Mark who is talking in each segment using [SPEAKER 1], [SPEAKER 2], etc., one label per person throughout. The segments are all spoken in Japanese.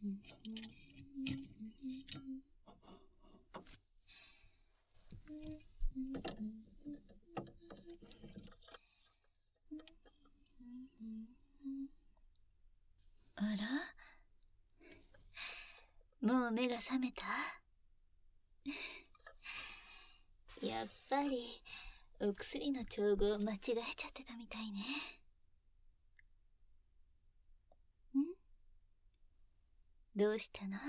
[SPEAKER 1] あら、もう目が覚めた？やっぱりお薬の調合間違えちゃってたみたいね。どうしたの？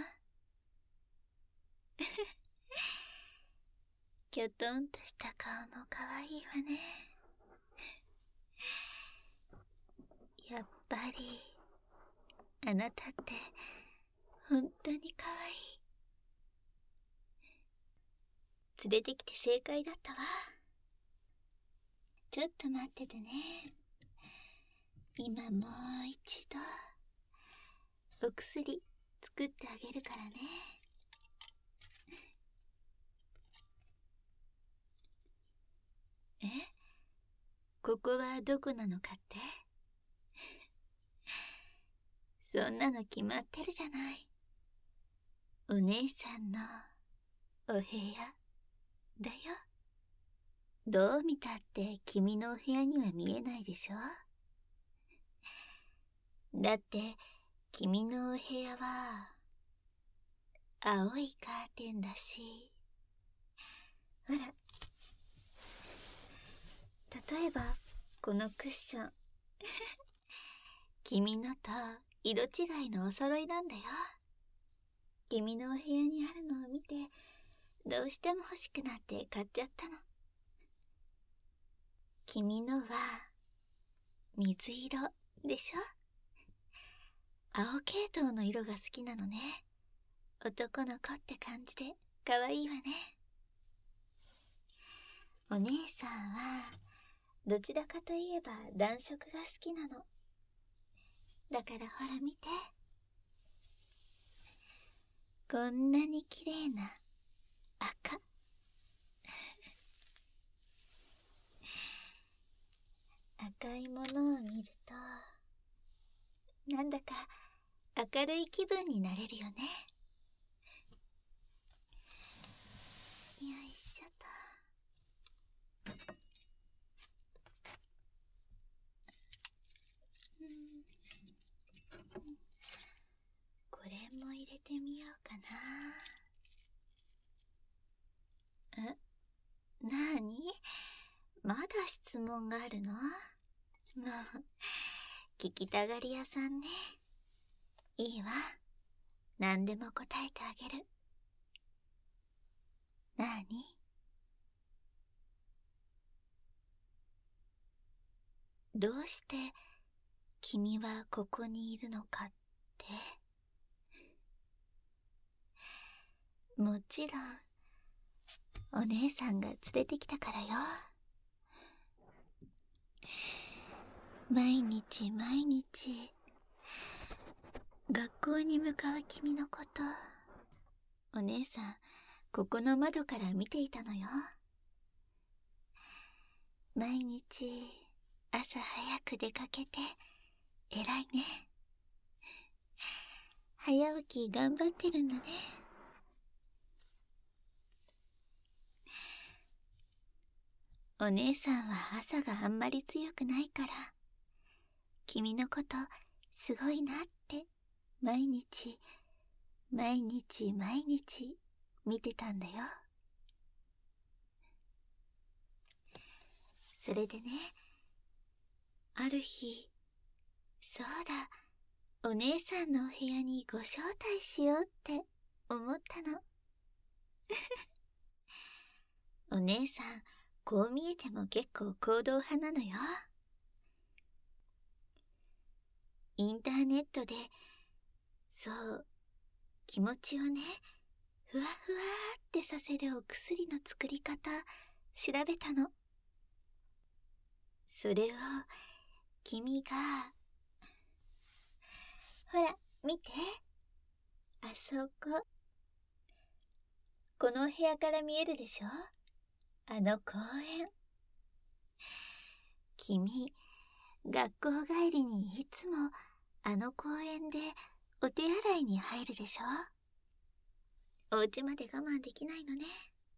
[SPEAKER 1] きょとんとした顔もかわいいわね。やっぱりあなたって本当にかわいい。連れてきて正解だったわ。ちょっと待っててね。今もう一度お薬作ってあげるからね。え？ここはどこなのかって？そんなの決まってるじゃない。お姉さんのお部屋だよ。どう見たって君のお部屋には見えないでしょ。だって君のお部屋は青いカーテンだし。ほら、例えばこのクッション君のと色違いのお揃いなんだよ。君のお部屋にあるのを見てどうしても欲しくなって買っちゃったの。君のは水色でしょ。青系統の色が好きなのね。男の子って感じで可愛いわね。お姉さんはどちらかといえば暖色が好きなの。だからほら見て。こんなに綺麗な赤。赤いものを見るとなんだか明るい気分になれるよね。よいしょと。これも入れてみようかな。なーに？まだ質問があるの？もう聞きたがり屋さんね。いいわ。何でも答えてあげる。なーに？どうして君はここにいるのかって？もちろんお姉さんが連れてきたからよ。毎日毎日学校に向かう君のこと、お姉さんここの窓から見ていたのよ。毎日朝早く出かけて偉いね。早起き頑張ってるんだね。お姉さんは朝があんまり強くないから君のことすごいなって毎日毎日毎日見てたんだよ。それでね、ある日、そうだ、お姉さんのお部屋にご招待しようって思ったの。お姉さん、こう見えても結構行動派なのよ。インターネットで、そう、気持ちをね、ふわふわーってさせるお薬の作り方、調べたの。それを、君が、ほら、見て。あそこ。この部屋から見えるでしょ？あの公園。君、学校帰りにいつもあの公園でお手洗いに入るでしょ。お家まで我慢できないのね。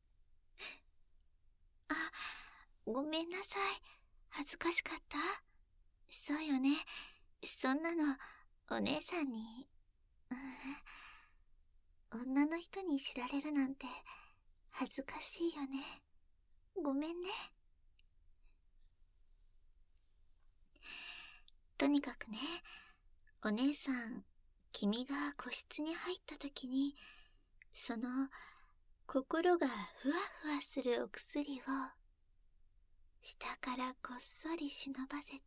[SPEAKER 1] あ、ごめんなさい。恥ずかしかった？そうよね。そんなの、お姉さんに、女の人に知られるなんて、恥ずかしいよね。ごめんね。とにかくね、お姉さん、君が個室に入った時に、その、心がふわふわするお薬を、下からこっそり忍ばせて、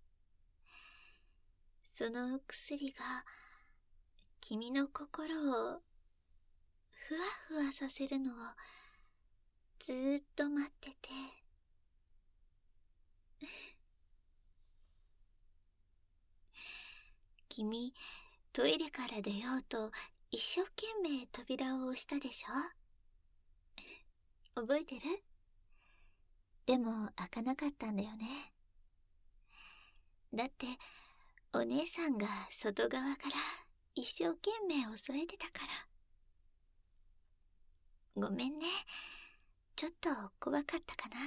[SPEAKER 1] そのお薬が、君の心を、ふわふわさせるのを、ずーっと待ってて、君、トイレから出ようと一生懸命扉を押したでしょ？覚えてる？でも開かなかったんだよね。だってお姉さんが外側から一生懸命押さえてたから。ごめんね。ちょっと怖かったかな。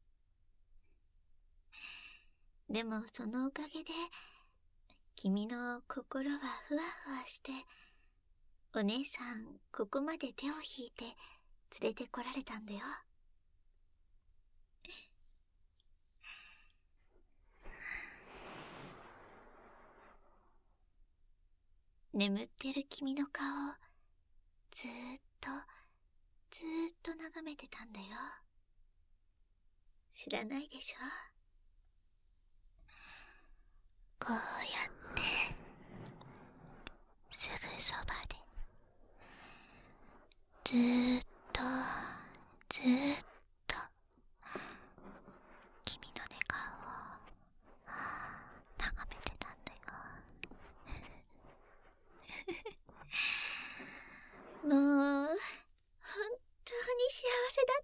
[SPEAKER 1] でもそのおかげで君の心はふわふわして、お姉さんここまで手を引いて連れてこられたんだよ。眠ってる君の顔をずーっと眺めてたんだよ。知らないでしょ？こうやってすぐそばでずーっと君の寝顔を眺めてたんだよ。もう本当に幸せだった。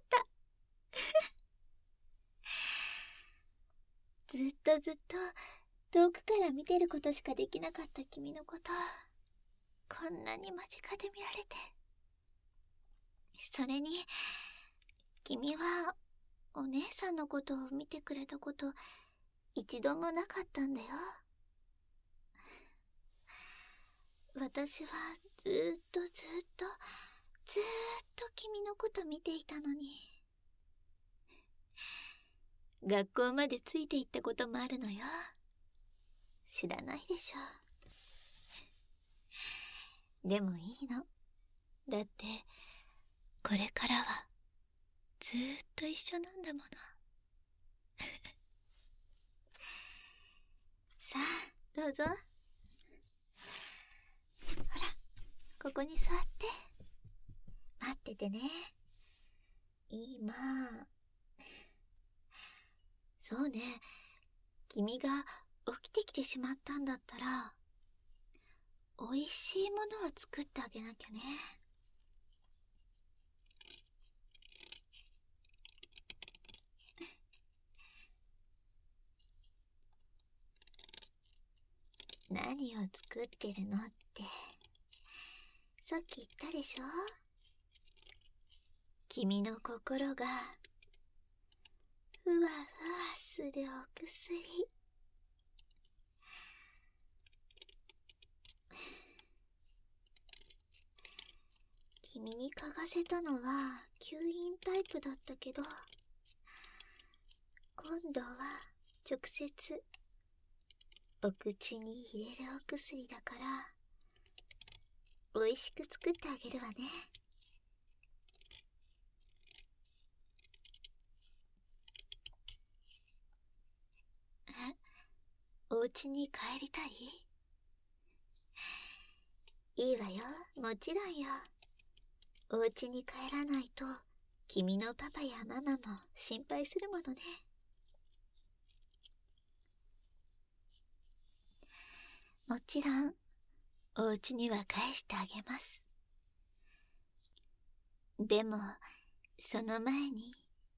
[SPEAKER 1] ずっと遠くから見てることしかできなかった君のこと、こんなに間近で見られて。それに君はお姉さんのことを見てくれたこと一度もなかったんだよ。私はずーっと君のこと見ていたのに。学校までついて行ったこともあるのよ。知らないでしょ。でもいいの。だってこれからはずーっと一緒なんだもの。さあどうぞ。ほら、ここに座って待っててね。今、そうね、君が起きてきてしまったんだったら、おいしいものを作ってあげなきゃね。何を作ってるのって、さっき言ったでしょ？君の心がふわふわするお薬。君に嗅がせたのは吸引タイプだったけど、今度は直接お口に入れるお薬だから、おいしく作ってあげるわね。お家に帰りたい？いいわよ、もちろんよ。お家に帰らないと君のパパやママも心配するものね。もちろんお家には返してあげます。でもその前に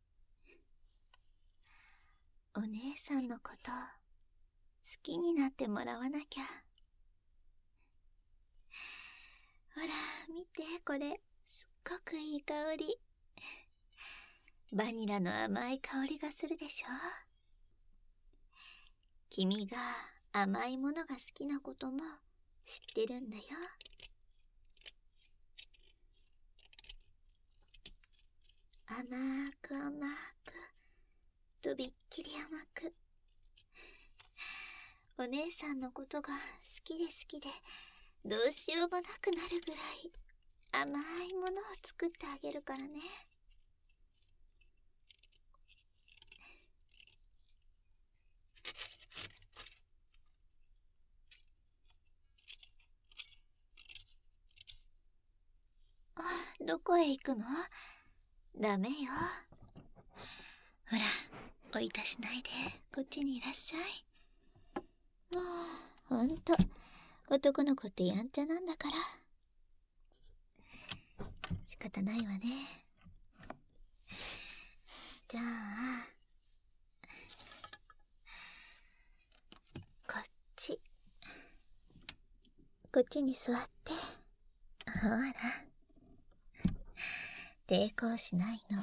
[SPEAKER 1] お姉さんのこと好きになってもらわなきゃ。 ほら、見て、これ。すっごくいい香り。バニラの甘い香りがするでしょ。君が甘いものが好きなことも知ってるんだよ。甘く甘く、とびっきり甘く。お姉さんのことが好きで好きで、どうしようもなくなるぐらい甘いものを作ってあげるからね。あ、どこへ行くの？ダメよ。ほら、おいたしないで、こっちにいらっしゃい。もう、ほんと、男の子ってやんちゃなんだから。仕方ないわね。じゃあ、こっちに座って。ほら、抵抗しないの。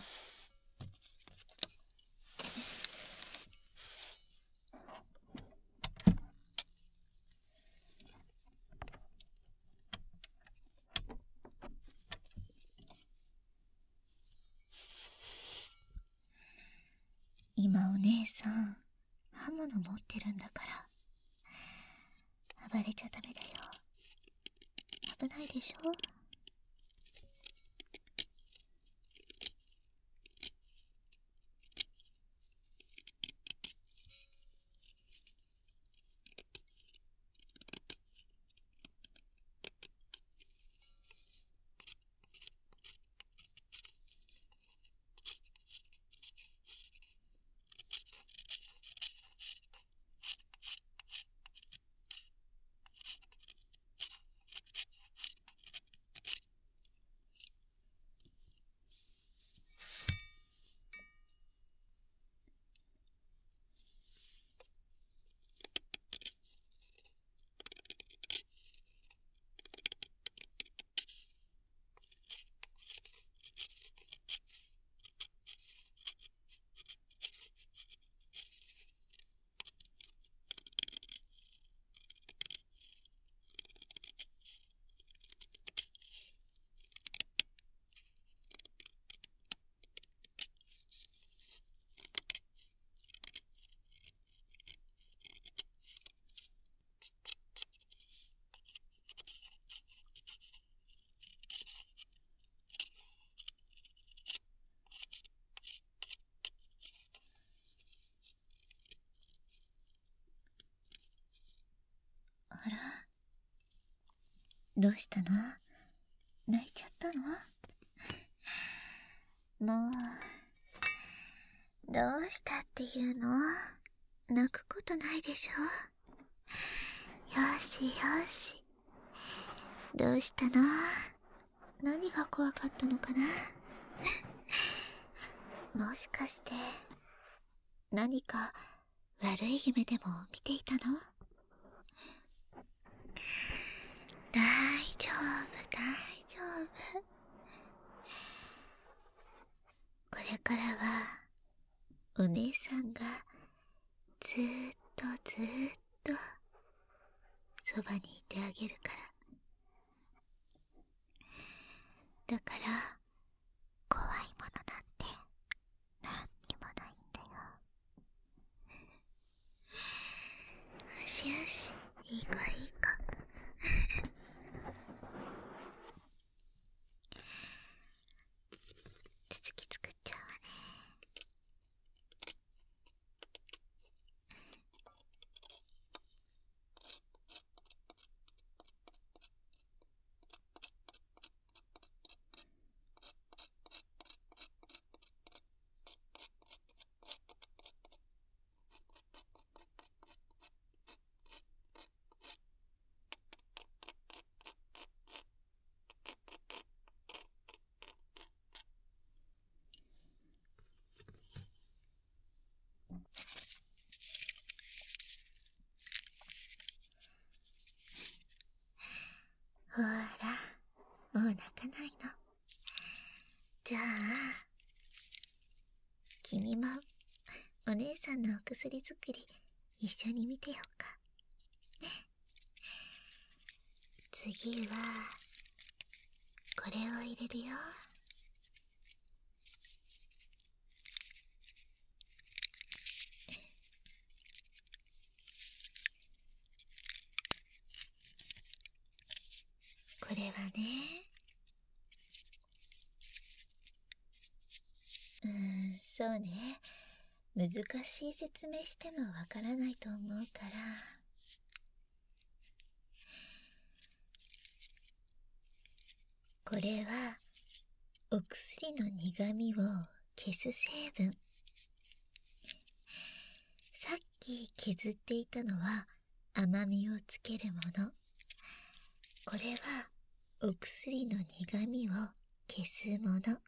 [SPEAKER 1] 今お姉さん、刃物持ってるんだから、暴れちゃダメだよ。危ないでしょ？あら、どうしたの？泣いちゃったの？もう、どうしたっていうの？泣くことないでしょ。よしよし。どうしたの？何が怖かったのかな？もしかして、何か悪い夢でも見ていたの？大丈夫、大丈夫。これからは、お姉さんがずーっとずーっとそばにいてあげるから。だから、怖いものなんて何にもないんだよ。よしよし、いい子いい子。続き作っちゃうわね。ほら、 泣かないの。じゃあ、君もお姉さんのお薬作り一緒に見てようか。ね。次は、これを入れるよ。これはね、そうね。難しい説明してもわからないと思うから。これは、お薬の苦味を消す成分。さっき削っていたのは甘みをつけるもの。これは、お薬の苦味を消すもの。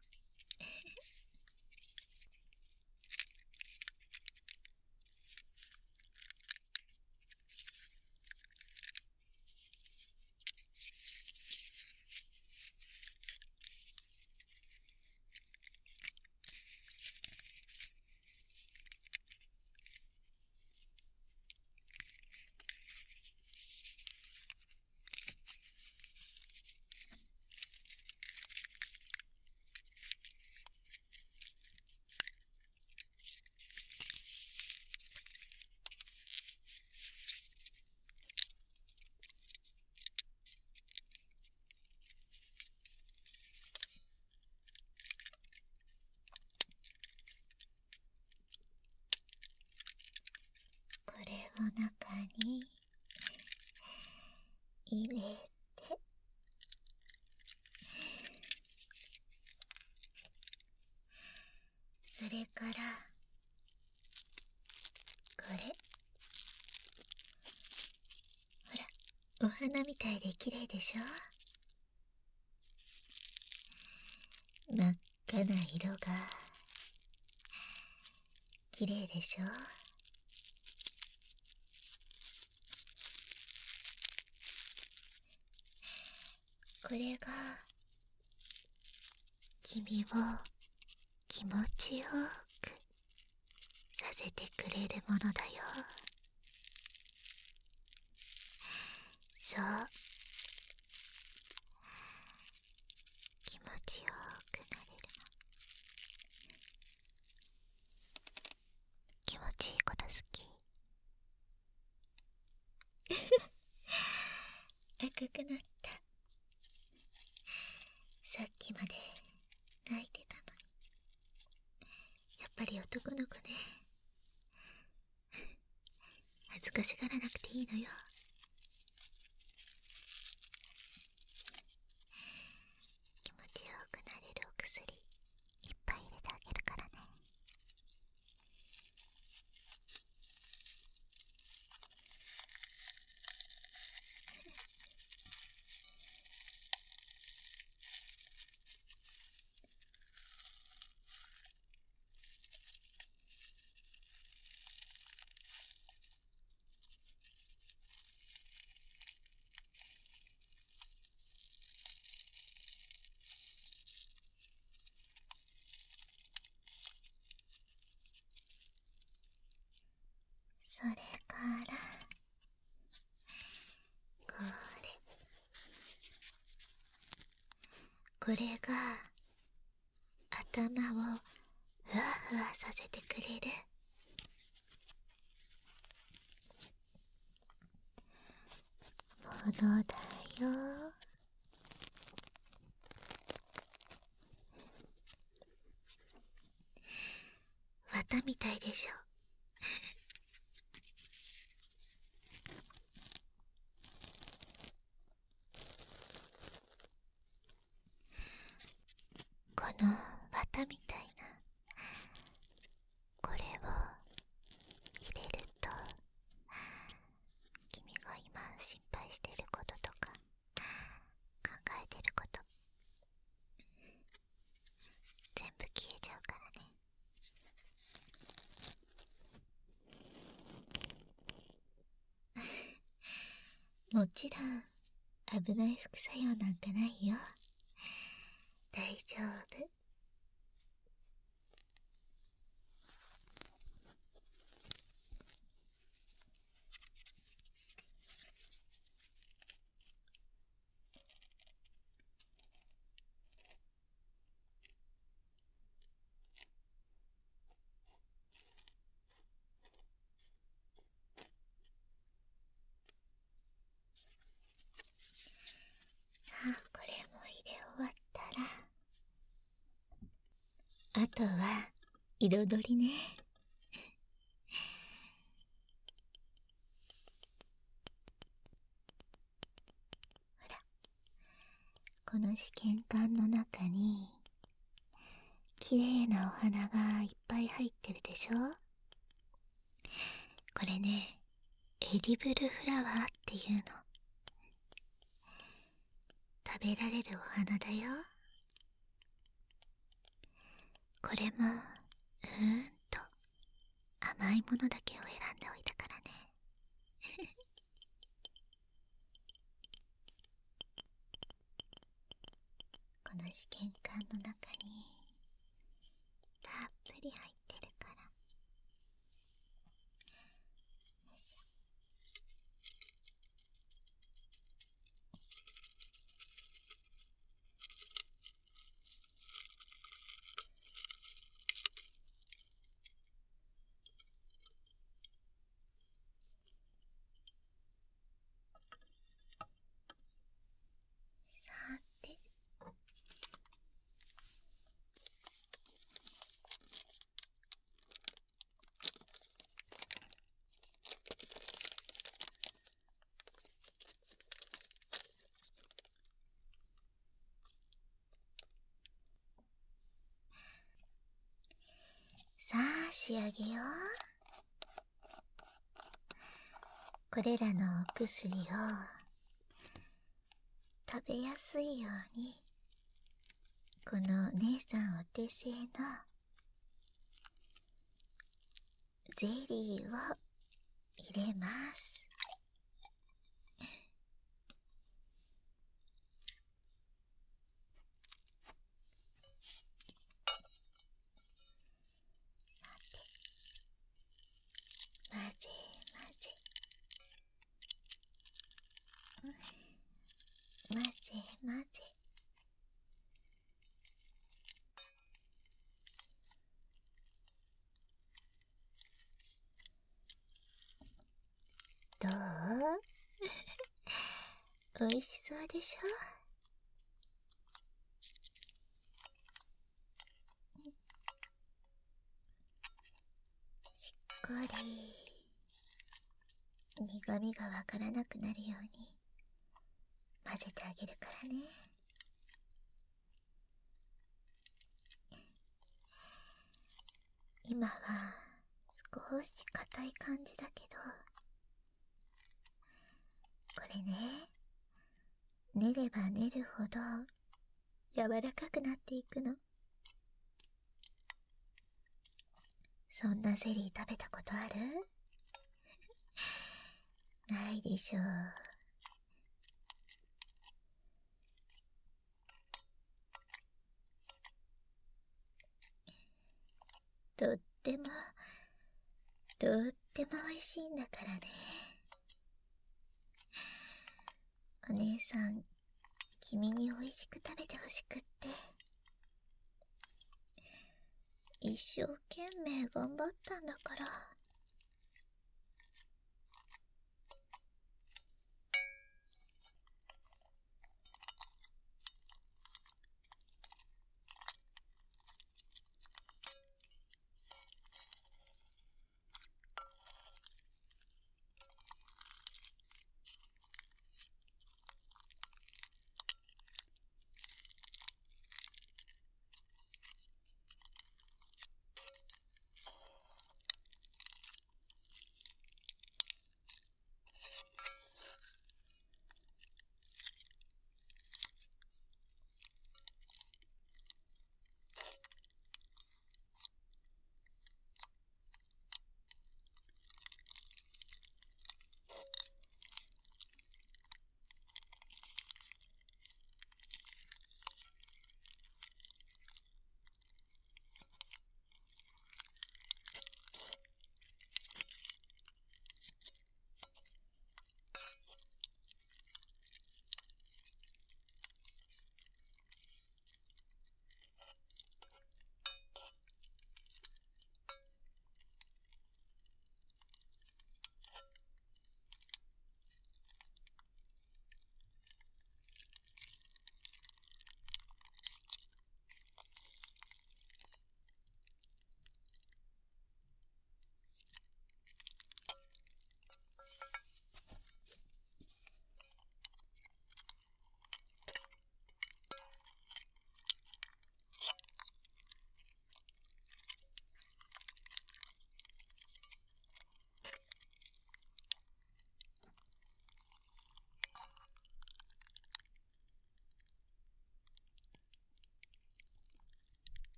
[SPEAKER 1] これを中に入れて、それからこれ、ほら、お花みたいで綺麗でしょ。真っ赤な色が綺麗でしょ。これが君を気持ちよくさせてくれるものだよ。そう、気持ちよくなれるの。気持ちいいこと好き。赤くなった。さっきまで泣いてたのに。やっぱり男の子ね。恥ずかしがらなくていいのよ。気持ちよくなれるお薬いっぱい入れてあげるからね。それからこれが頭をふわふわさせてくれるものだよ。綿みたいでしょ。この綿みたいなこれを入れると、君が今心配していることとか考えてること全部消えちゃうからね。もちろん危ない副作用なんかないよ。 大丈夫。さあ、これも入れ終わったら、あとは彩りね。ほら、この試験管の中に綺麗なお花がいっぱい入ってるでしょ。これね、エディブルフラワーっていうの。食べられるお花だよ。これもと甘いものだけを選んでおいたからね。この試験管の中にたっぷり入ってるから。よいしょ。さて、さあ仕上げよう。これらのお薬を食べやすいように、この姉さんお手製のゼリーを入れます。混ぜ混ぜ混ぜ混ぜ。どう？美味しそうでしょ？しっかり苦味がわからなくなるように混ぜてあげるからね。今は少し硬い感じだけど、これね、練れば練るほど柔らかくなっていくの。そんなゼリー食べたことある？ないでしょう。とっても美味しいんだからね。お姉さん、君に美味しく食べてほしくって、一生懸命頑張ったんだから。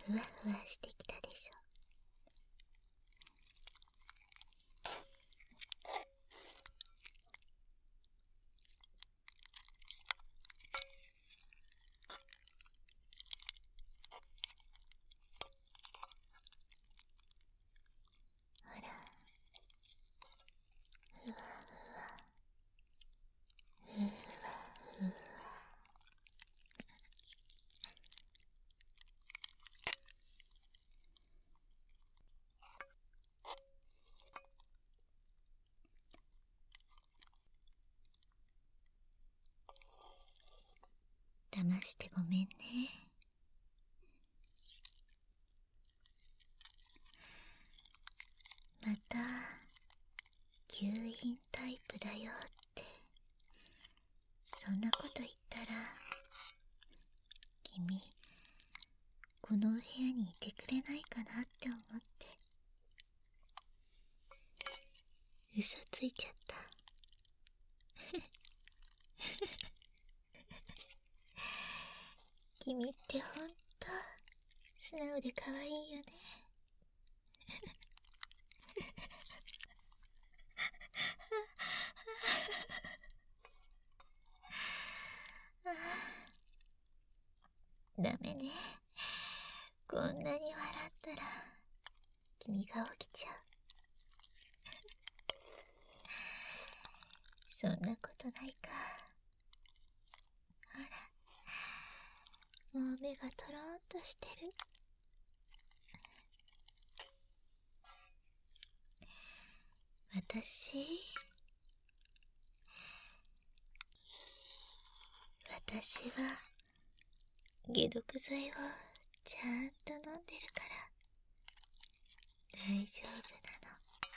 [SPEAKER 1] ふわふわしてきたでしょ。ほら、ふわふわ、ふわふわ。騙してごめんね。また吸引タイプだよってそんなこと言ったら、君このお部屋にいてくれないかなって思って嘘ついちゃった。君ってほんと素直で可愛いよね。ダメね。こんなに笑ったら君が起きちゃう。そんなことないか。ほら、もう目がとろーんとしてる。私は解毒剤をちゃんと飲んでるから大丈夫なの。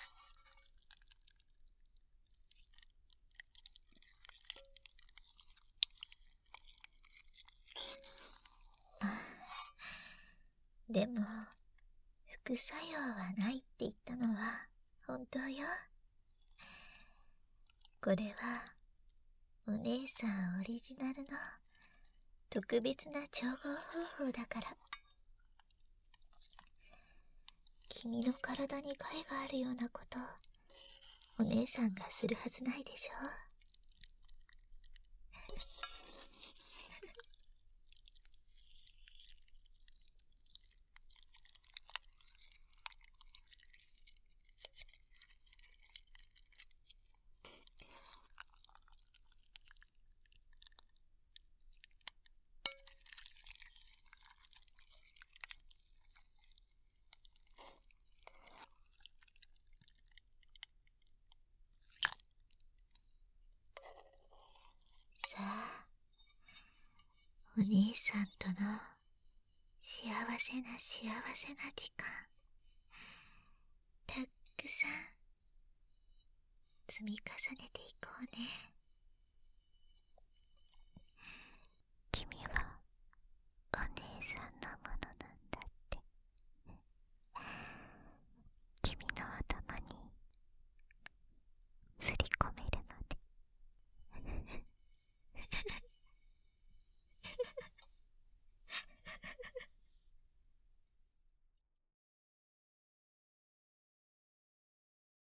[SPEAKER 1] でも副作用はないって言ったのは本当よ。これはお姉さんオリジナルの特別な調合方法だから。君の体に害があるようなことお姉さんがするはずないでしょ。さあ、お姉さんとの幸せな時間たっくさん積み重ねていこうね。